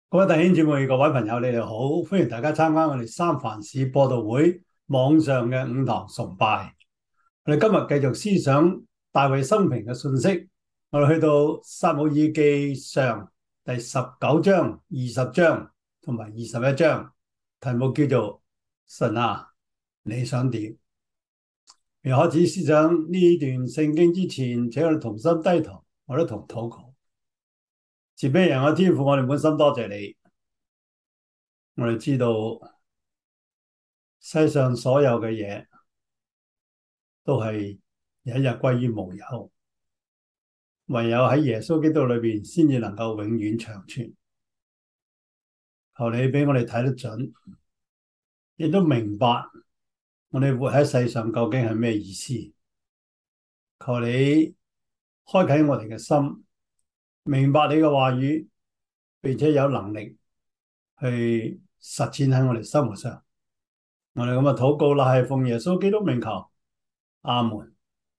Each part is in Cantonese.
各位弟兄姊妹、各位朋友，你哋好！歡迎大家參加我哋三藩市播道會網上嘅午堂崇拜。我哋今日繼續思想大衛生平嘅信息。我哋去到撒母耳記上第19章、20章同埋21章，題目叫做神啊，你想點？未開始思想呢段聖經之前，請我哋同心低頭，我哋同禱告。慈悲人嘅天父，我哋滿心多謝你。我哋知道世上所有嘅嘢都係有一日歸於無有，唯有喺耶穌基督裏邊先至能夠永遠長存。求你俾我哋睇得準，亦都明白我哋活喺世上究竟係咩意思。求你開啟我哋嘅心，明白你嘅話語，並且有能力去實踐喺我哋生活上。我哋咁嘅禱告啦，係奉耶穌基督名求，阿門。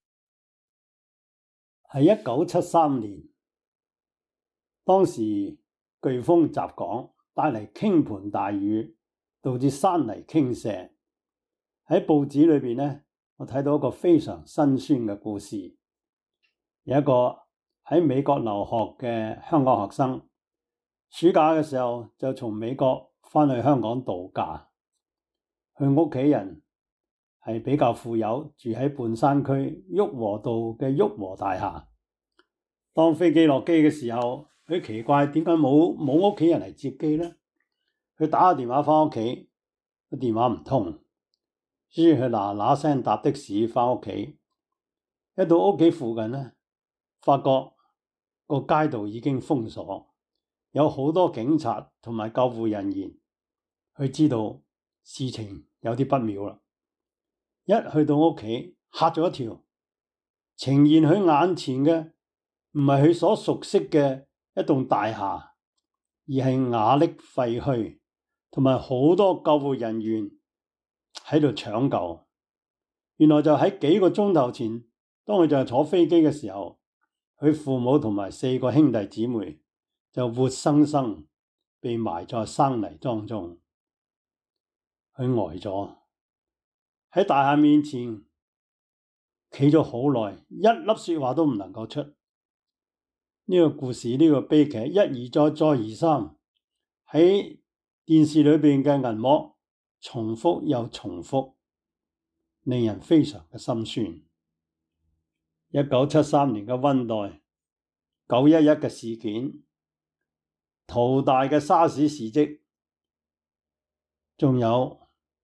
喺1973年，當時颶風襲港，帶嚟傾盆大雨，導致山泥傾瀉。喺報紙裏邊呢，我睇到一個非常辛酸嘅故事。有一個喺美國留學嘅香港學生，暑假嘅時候就從美國返去香港度假。佢屋企人係比較富有，住喺半山區旭龢道嘅旭龢大廈。當飛機落機嘅時候，佢奇怪點解冇屋企人嚟接機呢？佢打個電話返屋企，個電話唔通，於是佢嗱嗱聲搭的士返屋企。一到屋企附近呢，發覺個街道已經封鎖，有好多警察同埋救護人員。佢知道事情有啲不妙啦。一去到屋企，嚇咗一跳，呈現佢眼前嘅唔係佢所熟悉嘅一棟大廈，而係瓦礫廢墟，同埋好多救護人員喺度搶救。原來就喺幾個鐘頭前，當佢就係坐飛機嘅時候，佢父母同埋4個兄弟姊妹就活生生被埋在生泥當中。佢呆咗喺大廈面前，企咗好耐，一粒說話都唔能夠出。呢個故事，呢個悲劇一而再，再而三喺電視裏邊嘅銀幕重複又重複，令人非常嘅心酸。1973年嘅溫黛，911嘅事件，屠大嘅沙士事蹟，仲有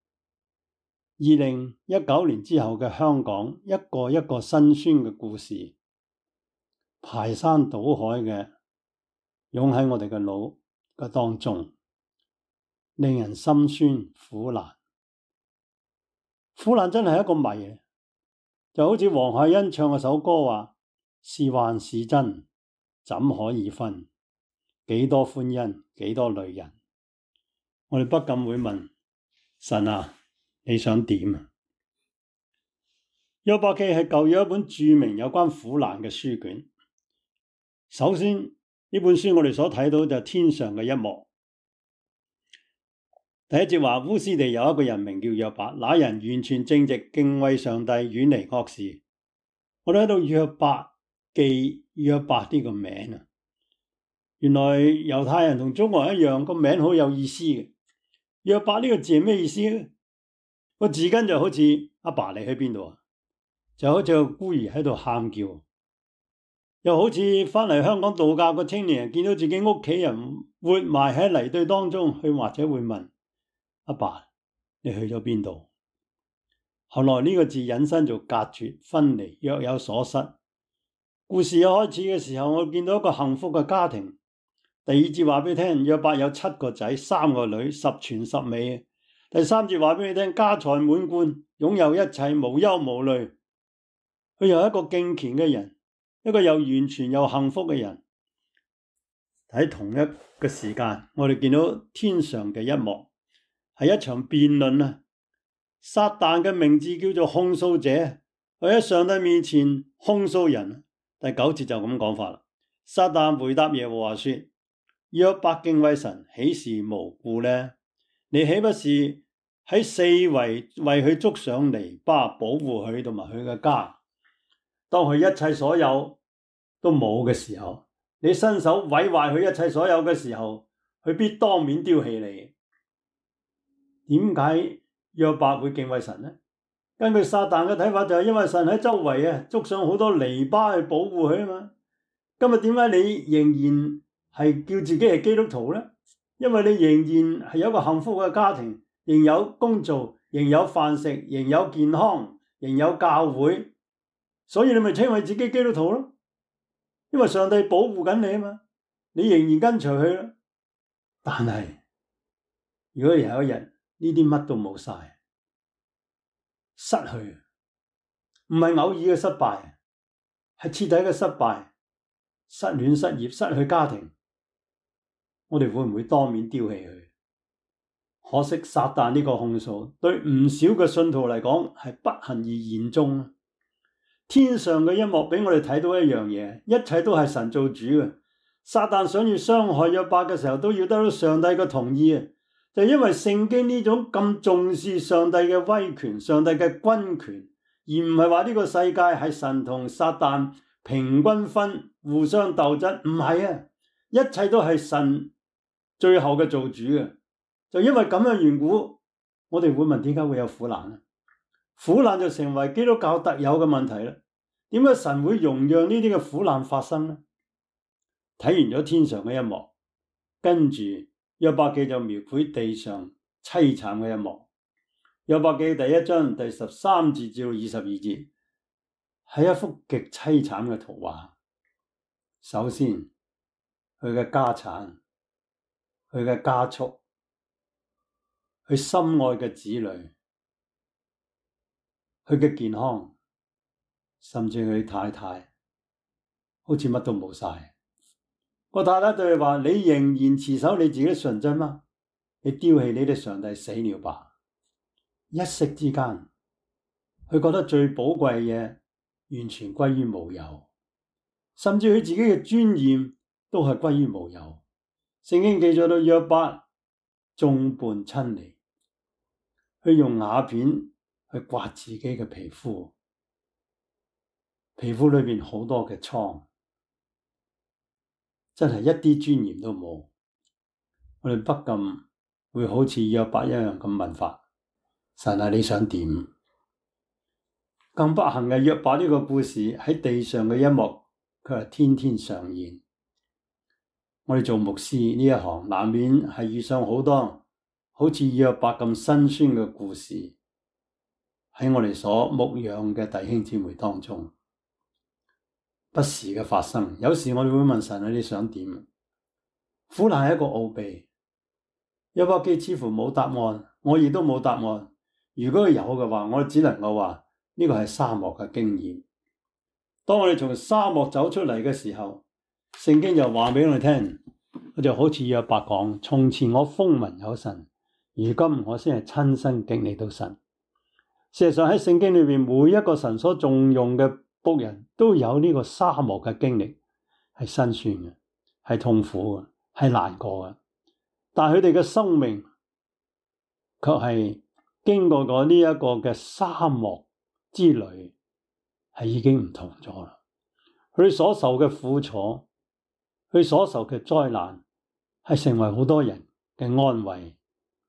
2019年之後嘅香港，一個一個辛酸嘅故事，排山倒海嘅湧喺我哋嘅腦嘅當中，令人心酸苦難。苦難真係一個謎，就好似黃海欣唱嘅首歌話：是幻是真，怎可以分？幾多歡欣，幾多淚人。我哋不禁會問神啊，你想點啊？約伯記係舊約一本著名有關苦難嘅書卷。首先呢本書我哋所睇到就係天上嘅一幕。第一節話，烏斯地有一個人名叫約伯，那人完全正直，敬畏上帝，遠離惡事。我哋喺度約伯記約伯呢個名啊，原來猶太人同中國人一樣，個名好有意思嘅。約伯呢個字係咩意思呢？個字根就好似阿爸你喺邊度啊？就好似個孤兒喺度喊叫，又好似返嚟香港度假個青年人見到自己屋企人活埋喺泥堆當中，佢或者會問阿爸，你去咗邊度？後來呢個字引申做隔絕、分離、若有所失。故事一開始嘅時候，我見到一個幸福嘅家庭。第二節話俾你聽，約伯有7個仔3個女，十全十美。第三節話俾你聽，家財滿貫，擁有一切，無憂無慮。佢又係一個敬虔嘅人，一個又完全又幸福嘅人。喺同一個時間，我哋見到天上嘅一幕，係一場辯論啊！撒旦嘅名字叫做控訴者，佢喺上帝面前控訴人。第9節就咁講法啦。撒旦回答耶和華說： 約伯敬畏神，豈是無故呢？你豈不是喺四圍為佢築上籬笆，保護佢同埋佢嘅家？當佢一切所有都冇嘅時候，你伸手毀壞佢一切所有嘅時候，佢必當面丟棄你。點解約伯會敬畏神呢？根據撒旦嘅睇法，就係因為神喺周圍築上好多籬笆去保護佢啊嘛。今日點解你仍然係叫自己係基督徒呢？因為你仍然係有一個幸福嘅家庭，仍有工作，仍有飯食，仍有健康，仍有教會，所以你咪稱為自己基督徒咯。因為上帝保護緊你啊嘛，你仍然跟隨佢咯。但係如果有一日呢啲乜都冇晒，失去，唔係偶爾嘅失敗，係徹底嘅失敗，失戀失業，失去家庭，我哋會唔會當面丟棄佢？可惜撒旦呢個控訴對唔少嘅信徒嚟講係不幸而言中。天上嘅一幕俾我哋睇到一樣嘢，一切都係神做主嘅。撒旦想要傷害約伯嘅時候，都要得到上帝嘅同意啊！就因為聖經呢種咁重視上帝嘅威權、上帝嘅軍權，而唔係話呢個世界係神同撒旦平均分、互相鬥爭，唔係啊！一切都係神最後嘅做主嘅。就因為咁嘅緣故，我哋會問點解會有苦難呢？苦難就成為基督教特有嘅問題啦。點解神會容讓呢啲嘅苦難發生呢？睇完咗天上嘅一幕，跟住約伯記就描繪地上淒慘嘅一幕。約伯記第1章第13節至到22節係一幅極淒慘嘅圖畫。首先，佢嘅家產，佢嘅家畜，佢心愛嘅子女，佢嘅健康，甚至佢太太，好似乜都冇晒。個太太對佢話：你仍然持守你自己純真嗎？你丟棄你的上帝死了吧！一息之間，佢覺得最寶貴嘅嘢完全歸於無有，甚至佢自己嘅尊嚴都係歸於無有。聖經記載到約伯眾叛親離，佢用瓦片去刮自己嘅皮膚，皮膚裏面好多嘅瘡，真係一啲尊嚴都冇。我哋不禁會好似約伯一樣咁問法：神啊，你想點？更不幸嘅約伯呢個故事喺地上嘅一幕，佢係天天上演。我哋做牧師呢一行，難免係遇上好多好似約伯咁辛酸嘅故事，喺我哋所牧養嘅弟兄姊妹當中不時嘅發生。有時我哋會問神啊，你想點？苦難係一個奧秘，約伯記似乎冇答案，我亦都冇答案。如果有嘅話，我只能夠話呢個係沙漠嘅經驗。當我哋從沙漠走出嚟嘅時候，聖經就話俾我哋聽，我就好似約伯講：從前我風聞有神，如今我先係親身經歷到神。事實上喺聖經裏面，每一個神所重用嘅僕人都有呢個沙漠嘅經歷，係辛酸嘅，係痛苦嘅，係難過嘅。但係佢哋嘅生命卻係經過咗呢一個嘅沙漠之旅，係已經唔同咗啦。佢所受嘅苦楚，佢所受嘅災難，係成為好多人嘅安慰。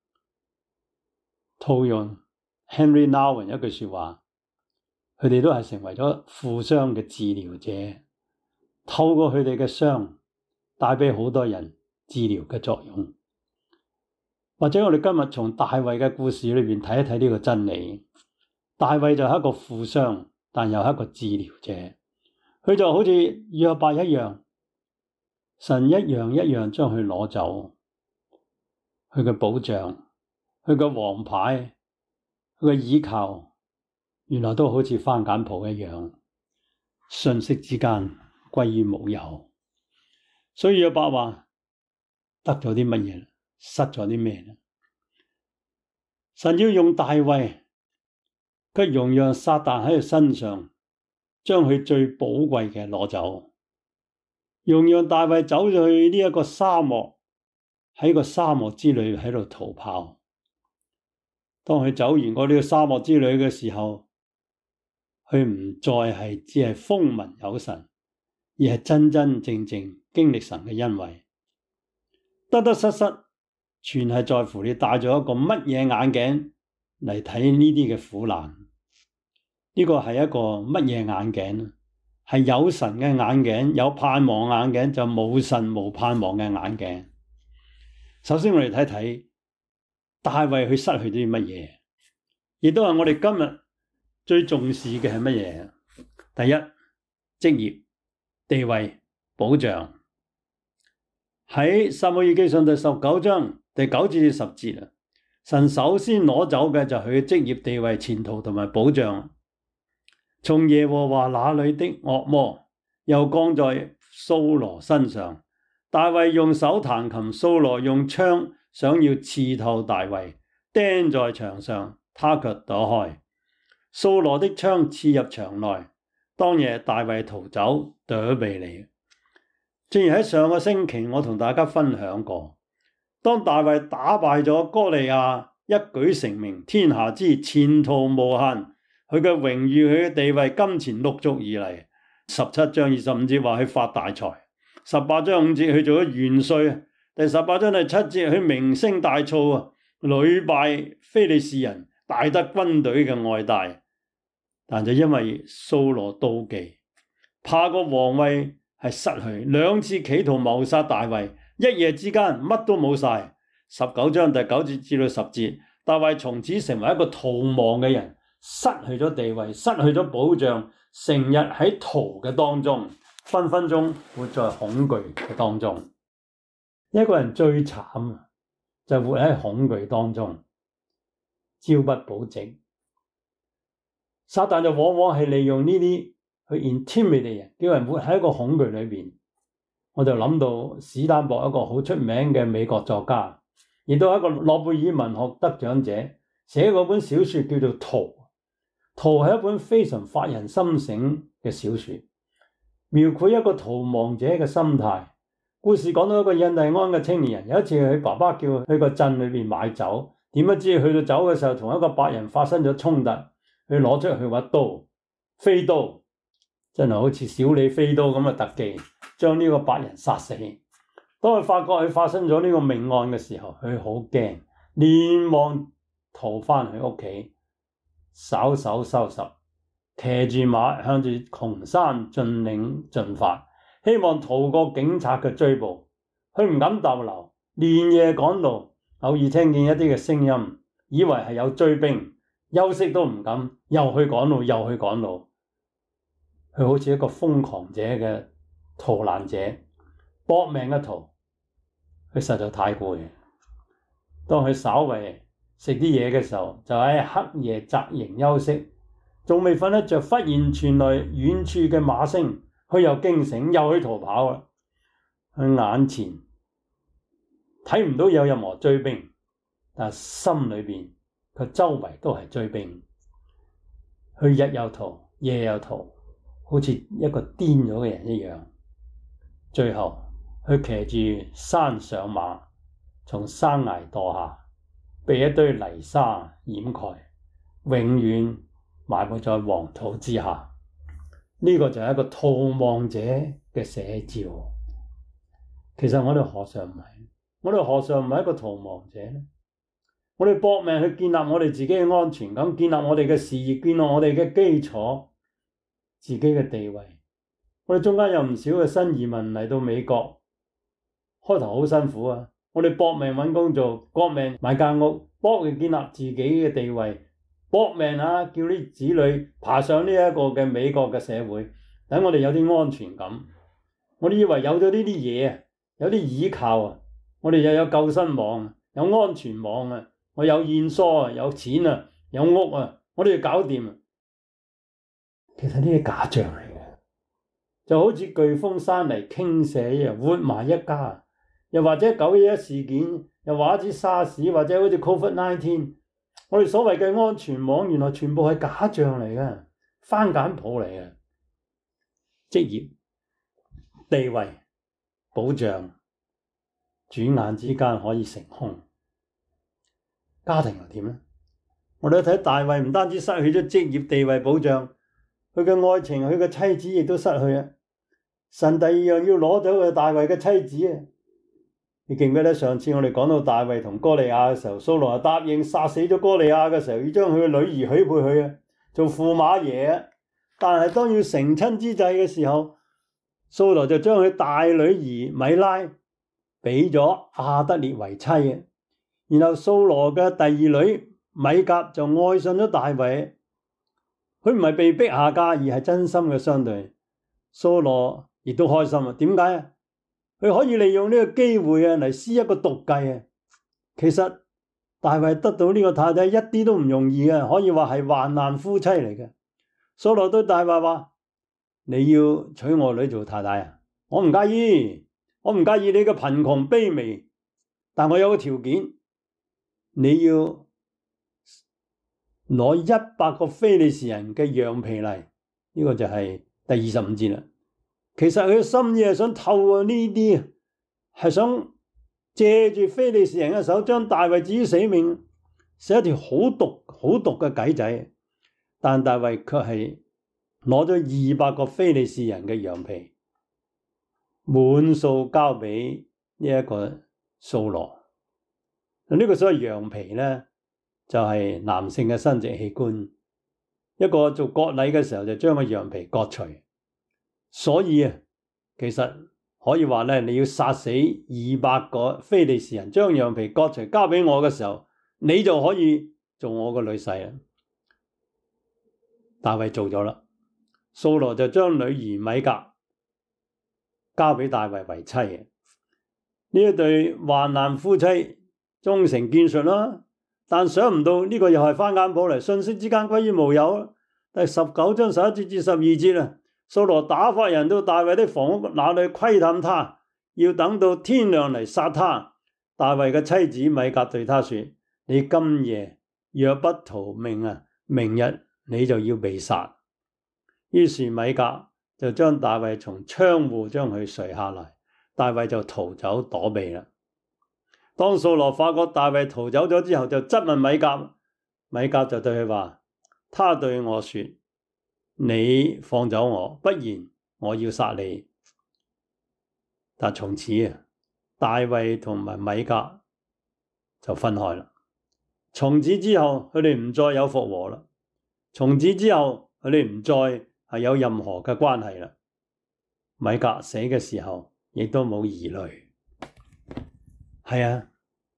套用 Henry Nouwen 一句說話，佢哋都係成為咗負傷嘅治療者，透過佢哋嘅傷，帶俾好多人治療嘅作用。或者我哋今日從大衛嘅故事裏面睇一睇呢個真理。大衛就係一個負傷，但又係一個治療者。佢就好似約伯一樣，神一樣一樣將佢攞走，佢嘅保障，佢嘅王牌，佢嘅倚靠，原來都好似番梘泡一樣，瞬息之間歸於無有。所以約伯話：得咗啲乜嘢？失咗啲咩呢？神要用大衛，卻容讓撒旦喺佢身上將佢最寶貴嘅攞走。 讓大衛走咗去呢一個沙漠，喺個沙漠之旅喺度逃跑。當佢走完過呢個沙漠之旅嘅時候，佢唔再係只係風聞有神，而係真真正正經歷神嘅恩惠。得得失失，全係在乎你戴咗一個乜嘢眼鏡嚟睇呢啲嘅苦難。呢個係一個乜嘢眼鏡？係有神嘅眼鏡，有盼望眼鏡，就冇神冇盼望嘅眼鏡。首先我哋睇睇大衛佢失去啲乜嘢，亦都係我哋今日最重視嘅係乜嘢？第一，職業、地位、保障。喺撒母耳記上第19章第9節至10節啊，神首先攞走嘅就係佢嘅職業、地位、前途同埋保障。從耶和華那裏的惡魔又降在掃羅身上，大衛用手彈琴，掃羅用槍想要刺透大衛，釘在牆上，他卻躲開。掃羅的槍刺入牆內，當夜大衛逃走，躲避了。正如喺上個星期我同大家分享過，當大衛打敗咗哥利亞，一舉成名，天下知，前途無限。佢嘅榮譽、佢嘅地位、金錢陸續而嚟。17章25節話佢發大財，18章5節佢做咗元帥，第18章第7節佢名聲大噪啊，屢敗非利士人，大得軍隊嘅愛戴。但就因為掃羅妒忌，怕個皇位係失去，兩次企圖謀殺大衛，一夜之間乜都冇晒。19章第9節至到10節，大衛從此成為一個逃亡嘅人。失去咗地位，失去咗保障，成日喺逃嘅當中，分分鐘活在恐懼嘅當中。一個人最慘就活喺恐懼當中，朝不保夕。撒旦就往往係利用呢啲去 intimidate人，叫人活喺一個恐懼裏邊。我就諗到史丹博一個好出名嘅美國作家，亦都係一個諾貝爾文學得獎者，寫嗰本小說叫做《逃》。《逃》係一本非常發人心省嘅小說，描繪一個逃亡者嘅心態。故事講到一個印第安嘅青年人，有一次佢爸爸叫佢去個鎮裏邊買酒，點不知去到走嘅時候同一個白人發生咗衝突，佢攞出去把刀，飛刀，真係好似小李飛刀咁嘅特技，將呢個白人殺死。當佢發覺佢發生咗呢個命案嘅時候，佢好驚，連忙逃翻去屋企。稍手收拾，騎住馬向住窮山峻嶺進發，希望逃過警察嘅追捕。佢唔敢逗留，連夜趕路，偶爾聽見一啲嘅聲音，以為係有追兵，休息都唔敢，又去趕路，又去趕路。佢好似一個瘋狂者嘅逃難者，搏命嘅逃。佢實在太攰，當佢稍為食啲嘢嘅時候，就喺黑夜紮營休息，仲未瞓得着，忽然傳來遠處嘅馬聲，佢又驚醒，又去逃跑啦。佢眼前睇唔到有任何追兵，但係心裏邊佢周圍都係追兵。佢日又逃，夜又逃，好似一個癲咗嘅人一樣。最後佢騎住山上馬，從山崖墮下，被一堆泥沙掩蓋，永遠埋沒在黃土之下。呢個就係一個逃亡者嘅寫照。其實我哋何嘗唔係？我哋何嘗唔係一個逃亡者呢？我哋搏命去建立我哋自己嘅安全感，建立我哋嘅事業，建立我哋嘅基礎，自己嘅地位。我哋中間有唔少嘅新移民嚟到美國，開頭好辛苦啊！我哋搏命揾工做，搏命買間屋，搏命建立自己嘅地位，搏命叫啲子女爬上呢一個嘅美國嘅社會，等我哋有啲安全感。我哋以為有咗呢啲嘢，有啲倚靠啊，我哋又有救生網，有安全網啊，我有現疏啊，有錢啊，有屋啊，我哋要搞掂啊。其實呢啲假象嚟嘅，就好似颶風山泥傾瀉一樣，活埋一家。又或者911事件，又或者沙士，或者好似 COVID-19， 我哋所謂嘅安全網，原來全部係假象嚟嘅，翻簡譜嚟嘅。職業、地位、 保障，轉眼之間可以成空。家庭又點呢？我哋睇大衛唔單止失去咗職業地位保障，佢嘅愛情，佢嘅妻子亦都失去啊！神第二樣要攞走嘅大衛嘅妻子啊！你記唔記得上次我哋講到大衛同哥利亞嘅時候，掃羅答應殺死咗哥利亞嘅時候，要將佢嘅女兒許配佢啊，做駙馬爺啊！但係當要成親之際嘅時候，掃羅就將佢大女兒米拉俾咗亞得列為妻啊！然後掃羅嘅第二女米甲就愛上咗大衛，佢唔係被逼下嫁，而係真心嘅相對。掃羅亦都開心啊！點解啊？佢可以利用呢個機會啊嚟施一個毒計啊！其實大衛得到呢個太太一啲都唔容易啊，可以話係患難夫妻嚟嘅。掃羅對大衛話：你要娶我女做太太啊？我唔介意，我唔介意你嘅貧窮卑微，但我有個條件，你要攞100個非利士人嘅羊皮嚟。呢個就係第25節啦。其實佢嘅心意係想透過呢啲，係想借住非利士人嘅手將大衛置於死命，寫一條好毒嘅計仔。但大衛卻係攞咗200個非利士人嘅羊皮，滿數交俾呢一個掃羅。呢個所謂羊皮呢，就係男性嘅生殖器官。一個做割禮嘅時候就將個羊皮割除。所以啊，其實可以話咧，你要殺死200個非利士人，將羊皮割除交俾我嘅時候，你就可以做我個女婿啦。大衛做咗啦，掃羅就將女兒米甲交俾大衛為妻。呢一對患難夫妻終成眷屬啦，但想唔到呢個又係翻簡譜嚟，瞬息之間歸於無有。第19章11節至12節啊，掃羅打發人到大衛的房屋那裏窺探他，要等到天亮嚟殺他。大衛嘅妻子米甲對他說：你今夜若不逃命啊，明日你就要被殺。於是米甲就將大衛從窗戶將佢垂下來，大衛就逃走躲避啦。當掃羅發覺大衛逃走咗之後，就質問米甲，米甲就對佢話：他對我說，你放走我，不然我要殺你。但從此啊，大衛同埋米甲就分開啦。從此之後，佢哋唔再有復和啦。從此之後，佢哋唔再係有任何嘅關係啦。米甲死嘅時候，亦都冇兒女。係啊，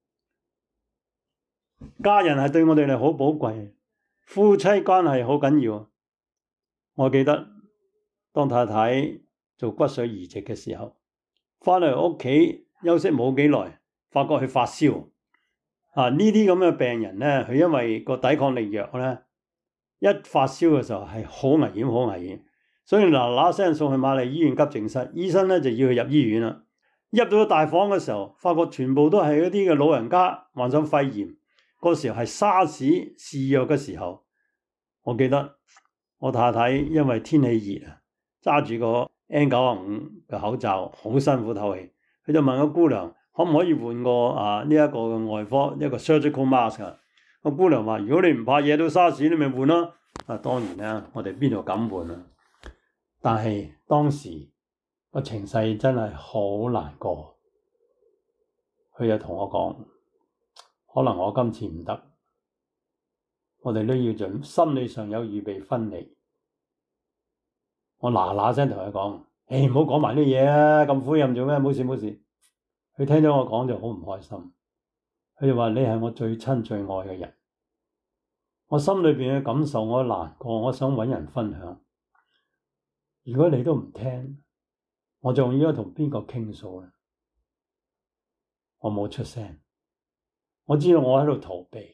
家人係對我哋嚟好寶貴，夫妻關係好緊要。我記得當太太做骨髓移植嘅時候，翻嚟屋企休息冇幾耐，發覺佢發燒。呢啲咁嘅病人呢，佢因為個抵抗力弱呢，一發燒嘅時候係好危險，好危險。所以嗱聲送去瑪麗醫院急症室，醫生呢就要佢入醫院啦。入到大房嘅時候，發覺全部都係嗰啲嘅老人家患上肺炎。嗰時候係沙士肆虐嘅時候，我記得我太太因為天氣熱啊，揸住個 N95嘅口罩，好辛苦透氣。佢就問個姑娘可唔可以換個呢一個嘅外科一個 surgical mask 啊？個姑娘話：如果你唔怕惹到沙士，你咪換啦。當然啦，我哋邊度敢換啊？但係當時個情勢真係好難過，佢就同我講：可能我今次唔得，我哋都要準心理上有預備分離。我嗱聲同佢講：唔好講埋啲嘢啊，咁灰暗做咩？冇事冇事。佢聽咗我講就好唔開心，佢就話：你係我最親最愛嘅人，我心裏邊嘅感受我難過，我想搵人分享。如果你都唔聽，我仲應該同邊個傾訴呢？我冇出聲，我知道我喺度逃避，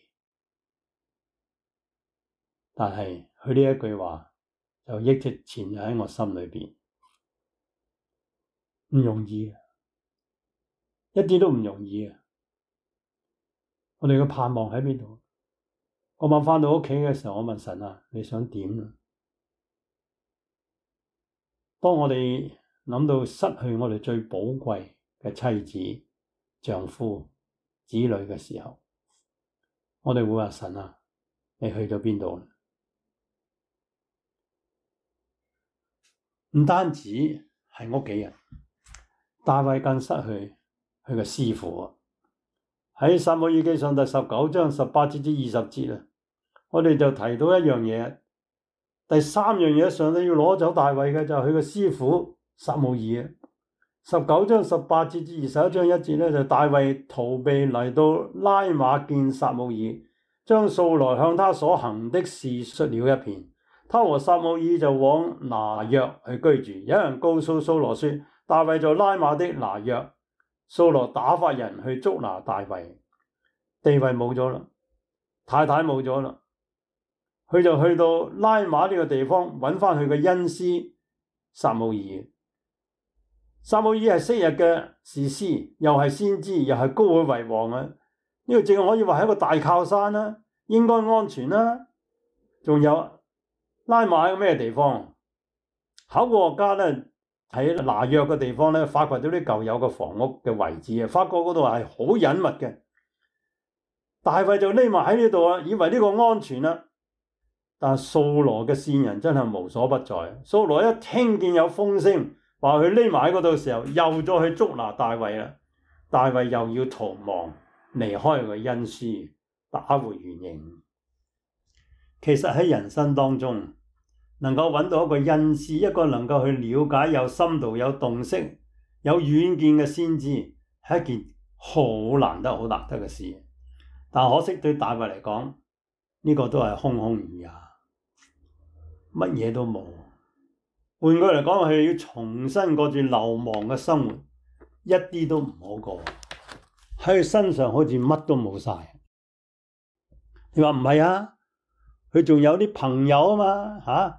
但係佢呢一句話就一直纏喺我心裏邊，唔容易，一啲都唔容易啊！我哋嘅盼望喺邊度？嗰晚返到屋企嘅時候，我問神啊：你想點啊？當我哋諗到失去我哋最寶貴、 嘅妻子、丈夫、子女嘅時候，我哋會話神啊，你去咗邊度？唔單止係屋企人，大衛更失去佢嘅師傅。喺撒母耳記上第19章18節至20節，我哋就提到一樣嘢，第三樣嘢，上帝要攞走大衛嘅就係佢嘅師傅撒母耳。19章18節至21章1節就大衛逃避嚟到拉馬見撒母耳，將素來向他所行的事述了一遍。他和撒母耳就往拿約去居住。有人告訴掃羅說，大衛在拉馬的拿約。掃羅打發人去捉拿大衛，地位冇咗啦，太太冇咗啦，佢就去到拉馬呢個地方揾翻佢嘅恩師撒母耳。撒母耳係昔日嘅士師，又係先知，又係膏佢為王啊！呢個正可以話係一個大靠山啦，應該安全啦。仲有拉馬係咩地方？考古學家咧喺拿約嘅地方咧，發掘到啲舊有嘅房屋嘅遺址啊，發覺嗰度係好隱密嘅。大衛就匿埋喺呢度啊，以為呢個安全啦。但係掃羅嘅線人真係無所不在。掃羅一聽見有風聲，話佢匿埋喺嗰度嘅時候，又再去捉拿大衛啦。大衛又要逃亡，離開佢嘅恩師，打回原形。其實喺人生當中，能夠揾到一個恩師，一個能夠去了解有深度、有洞悉、有遠見嘅先知，係一件好難得嘅事。但可惜對大衛嚟講，呢個都係空空如也，乜嘢都冇。換句嚟講，佢要重新過住流亡嘅生活，一啲都唔好過。喺佢身上好似乜都冇晒。你話唔係啊？佢仲有啲朋友啊嘛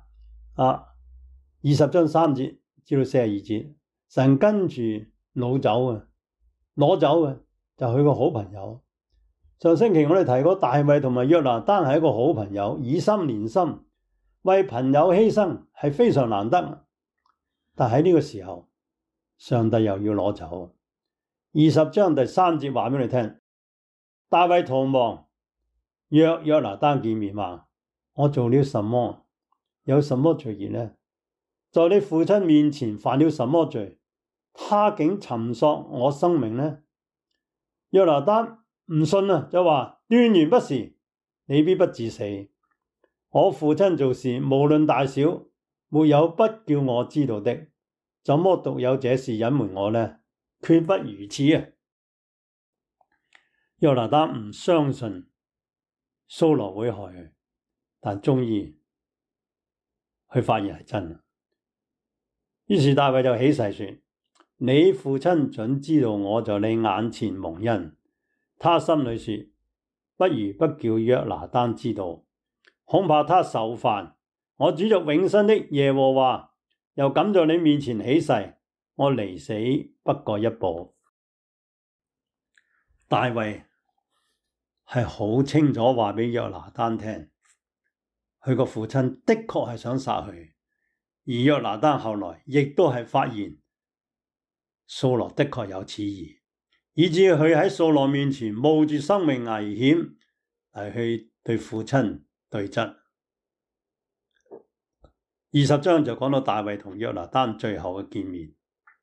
，20章3節至到42節，神跟住攞走嘅就係佢個好朋友。上星期我哋提過大衛同埋約拿單係一個好朋友，以心連心，為朋友犧牲係非常難得。但喺呢個時候，上帝又要攞走。20章第3節話俾你聽，大衛逃亡，約拿單見面話，我做了什麼？有什麼罪孽呢？在你父親面前犯了什麼罪？他竟尋索我生命呢？約拿單唔信啊，就話斷然不是，你必不致死。我父親做事無論大小，沒有不叫我知道的，怎麼獨有這事隱瞞我呢？決不如此啊！約拿單唔相信掃羅會害佢，但終於佢發現係真。於是大衛就起誓說，你父親準知道我在你眼前蒙恩。他心裏說，不如不叫約拿單知道，恐怕他受煩。我指着永生的耶和華，又敢在你面前起誓，我離死不過一步。大衛係好清楚話俾約拿單聽，佢個父親的確係想殺佢，而約拿單後來亦都係發現掃羅的確有此意，以至佢喺掃羅面前冒住生命危險嚟去對父親對質。20章就講到大衛同約拿單最後嘅見面。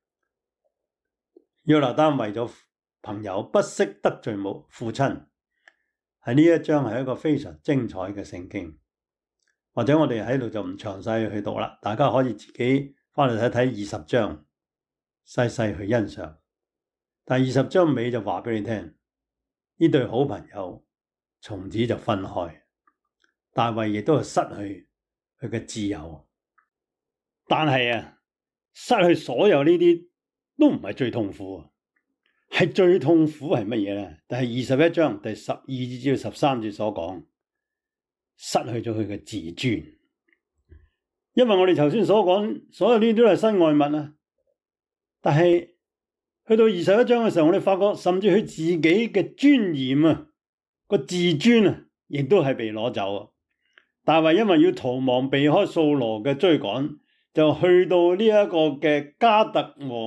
約拿單為咗朋友不惜得罪父親，喺呢一章係一個非常精彩嘅聖經，或者我哋喺度就唔詳細去讀啦，大家可以自己翻嚟睇睇20章，細細去欣賞。但20章尾就話俾你聽，呢對好朋友從此就分開，大衛亦都係失去佢嘅自由。但係啊，失去所有呢啲都唔係最痛苦，係最痛苦係乜嘢呢？但係21章第12至13節所講，失去咗佢嘅自尊。因為我哋頭先所講，所有呢啲都係身外物啊。但係去到21章嘅時候，我哋發覺甚至佢自己嘅尊嚴啊，個自尊啊，亦都係被攞走啊。大衛因為要逃亡避開掃羅嘅追趕，就去到呢一個嘅加特王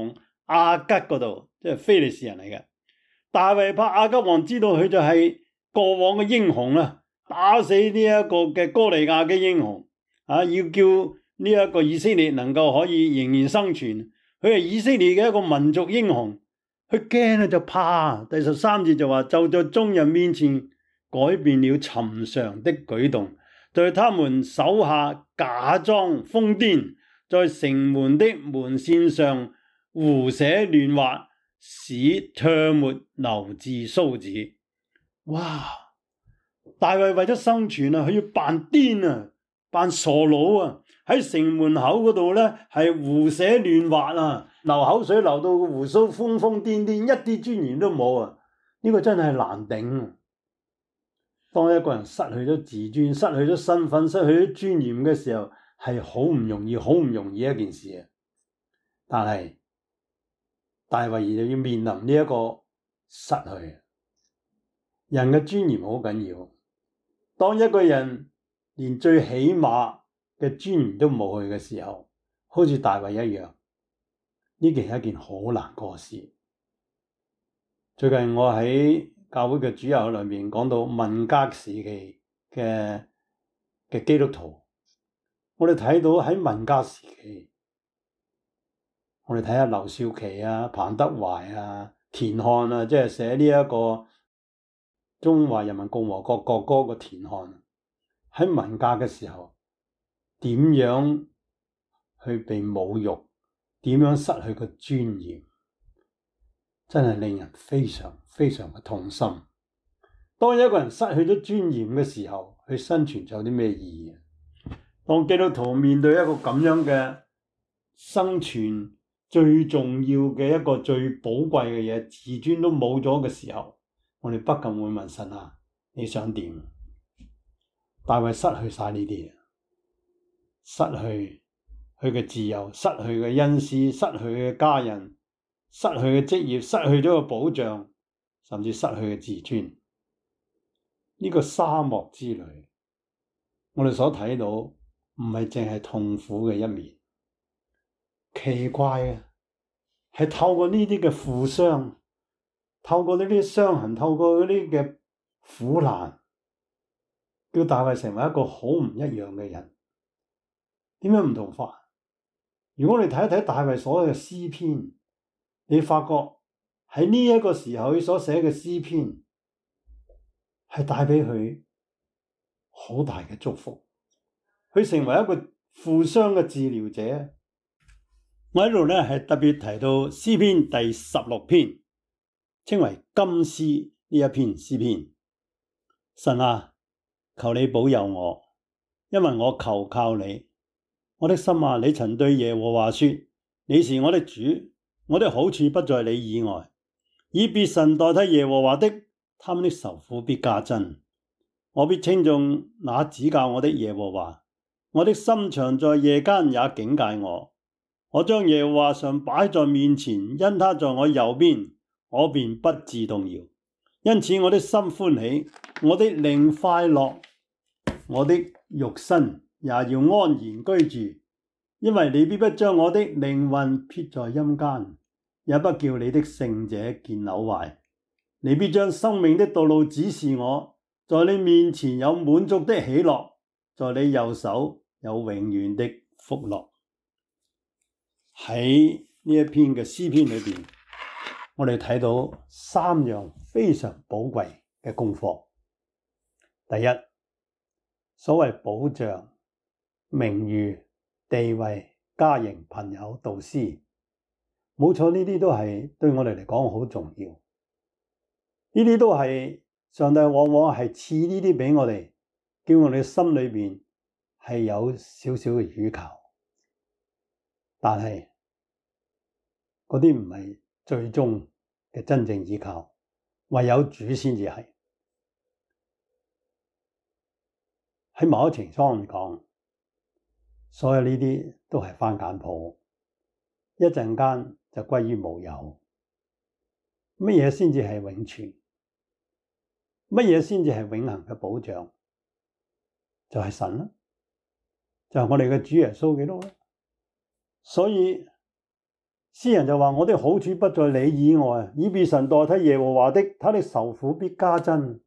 亞吉嗰度，即係非利士人嚟嘅。大衛怕亞吉王知道佢就係過往嘅英雄啦，打死呢一個嘅哥利亞嘅英雄，要叫呢一個以色列能夠可以仍然生存。佢係以色列嘅一個民族英雄，佢驚啊就怕。第13節就話，就在眾人面前改變了尋常的舉動，在他們手下假裝瘋癲，在城門的門扇上胡寫亂畫，使唾沫流至鬚子。哇！大衛為咗生存啊，佢要扮癲啊，扮傻佬啊，喺城門口嗰度呢，係胡寫亂畫啊，流口水流到鬍鬚瘋瘋癲癲，一啲尊嚴都冇啊！呢個真係難頂啊！當一個人失去咗自尊、失去咗身份、失去咗尊嚴嘅時候，係好唔容易、好唔容易一件事啊！但係大衛就要面臨呢一個失去，人嘅尊嚴好緊要。當一個人連最起碼嘅尊嚴都冇去嘅時候，好似大衛一樣，呢件係一件好難過事。最近我喺教會嘅主日裏面講到文革時期嘅基督徒，我哋睇到喺文革時期，我哋睇下劉少奇啊、彭德懷啊、田漢啊，即係寫呢一個中華人民共和國國歌嘅田漢，喺文革嘅時候點樣去被侮辱，點樣失去個尊嚴，真係令人非常非常嘅痛心。當一個人失去咗尊嚴嘅時候，佢生存就有啲咩意義？當基督徒面對一個咁樣嘅生存最重要嘅一個最寶貴嘅嘢，自尊都冇咗嘅時候，我哋不禁會問神啊，你想點？大衛失去晒呢啲，失去佢嘅自由，失去嘅恩師，失去嘅家人，失去嘅職業，失去咗個保障，甚至失去嘅自尊。呢個沙漠之旅，我哋所睇到唔係淨係痛苦嘅一面，奇怪嘅係透過呢啲嘅負傷，透過呢啲傷痕，透過嗰啲嘅苦難，叫大衛成為一個好唔一樣嘅人。點樣唔同法？如果你睇一睇大衛所有嘅詩篇，你發覺喺呢一個時候佢所寫嘅詩篇係帶俾佢好大嘅祝福，佢成為一個負傷嘅治療者。我喺度咧係特別提到詩篇第16篇，稱為金詩呢一篇詩篇。神啊，求你保佑我，因為我求靠你。我的心啊，你曾對耶和華說，你是我的主，我的好處不在你以外。以別神代替耶和華的，他們的愁苦必加增。我必稱頌那指教我的耶和華，我的心腸在夜間也警戒我。我將耶和華常擺在面前，因他在我右邊，我便不致動搖。因此我的心歡喜，我的靈快樂，我的肉身也要安然居住，因為你必不將我的靈魂撇在陰間，也不叫你的聖者見朽壞。你必將生命的道路指示我，在你面前有滿足的喜樂，在你右手有永遠的福樂。喺呢一篇嘅詩篇裏邊，我哋睇到3樣非常寶貴嘅功課。第一，所謂保障、名譽、地位、家庭、朋友、導師，冇錯，呢啲都係對我哋嚟講好重要。呢啲都係上帝往往係賜呢啲俾我哋，叫我哋心裏邊係有少少嘅倚靠。但係嗰啲唔係最終嘅真正倚靠，唯有主先至係。喺某一程度嚟講，所有呢啲都係番梘泡，一陣間就歸於無有。乜嘢先至係永存？乜嘢先至係永恆嘅保障？就係神啦，就係我哋嘅主耶穌基督啦。所以詩人就話：我的好處不在你以外，以別神代替耶和華的，他的愁苦必加增。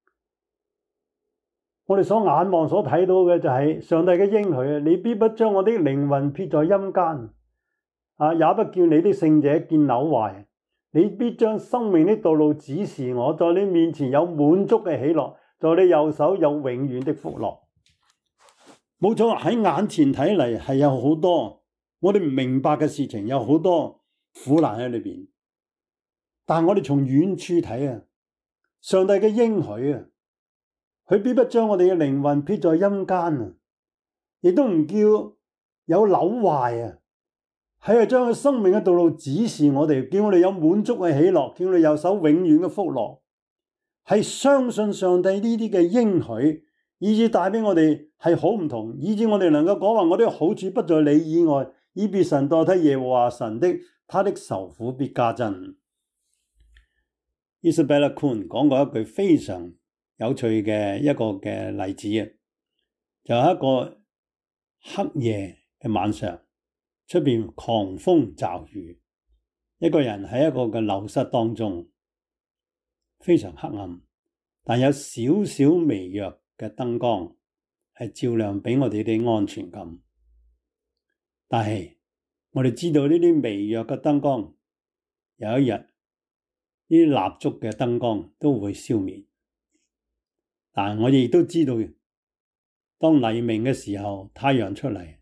我哋所眼望所睇到嘅就係上帝嘅應許啊！你必不將我的靈魂撇在陰間，也不叫你的聖者見朽壞。你必將生命的道路指示我，在你面前有滿足嘅喜樂，在你右手有永遠的福樂。冇錯，喺眼前睇嚟係有好多我哋唔明白嘅事情，有好多苦難喺裏邊。但係我哋從遠處睇啊，上帝嘅應許啊，佢必不將我哋嘅靈魂撇在陰間啊，亦都唔叫有朽壞啊。係將佢生命嘅道路指示我哋，叫我哋有滿足嘅喜樂，叫我哋右手永遠嘅福樂。係相信上帝呢啲嘅應許，以致帶俾我哋係好唔同，以致我哋能夠講話我啲好處不在你以外，以別神代替耶和華神的，他的愁苦必加增。Isabella Kuhn 講過一句非常有趣嘅一個嘅例子啊，就係一個黑夜嘅晚上，出邊狂風驟雨，一個人喺一個嘅樓室當中，非常黑暗，但有少少微弱嘅燈光係照亮俾我哋啲安全感。但係我哋知道呢啲微弱嘅燈光，有一日呢啲蠟燭嘅燈光都會消滅。但係我哋亦都知道，當黎明嘅時候，太陽出嚟，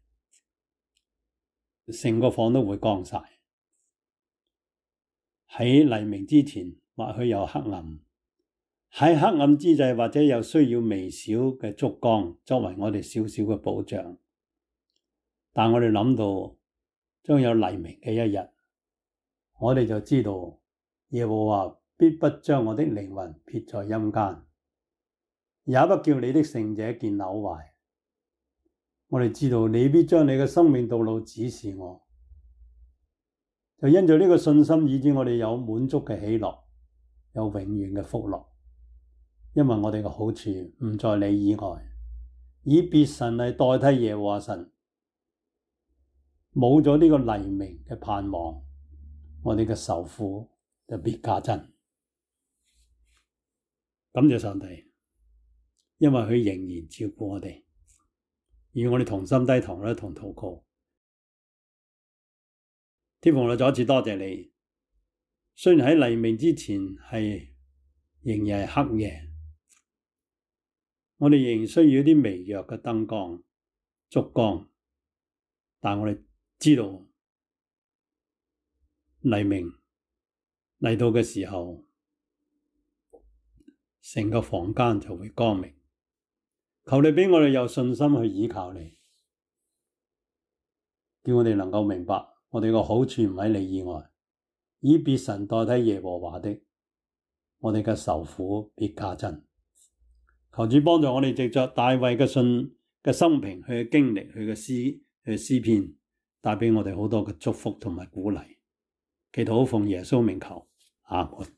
成個房都會光晒。喺黎明之前，或許有黑暗；喺黑暗之際，或者有需要微小嘅燭光作為我哋少少嘅保障。但我哋諗到將有黎明嘅一日，我哋就知道耶和華必不將我的靈魂撇在陰間，也不叫你的聖者見朽壞。我哋知道你必將你嘅生命道路指示我，就因着呢個信心，以致我哋有滿足嘅喜樂，有永遠嘅福樂。因為我哋嘅好處唔在你以外，以別神嚟代替耶和華神，冇咗呢個黎明嘅盼望，我哋嘅愁苦就必加增。感謝上帝，因為佢仍然照顧我哋。與我哋同心低頭咧，同禱告。天父，我再一次多謝你。雖然喺黎明之前係仍然係黑夜，我哋仍然需要啲微弱嘅燈光、燭光，但我哋知道黎明嚟到嘅時候，成個房間就會光明。求你俾我哋有信心去依靠你，叫我哋能夠明白我哋個好處唔喺你以外，以別神代替耶和華的，我哋嘅愁苦必加增。求主幫助我哋藉着大衛嘅信嘅生平去經歷佢嘅詩篇，帶俾我哋好多嘅祝福同埋鼓勵。祈禱奉耶穌名求，阿門。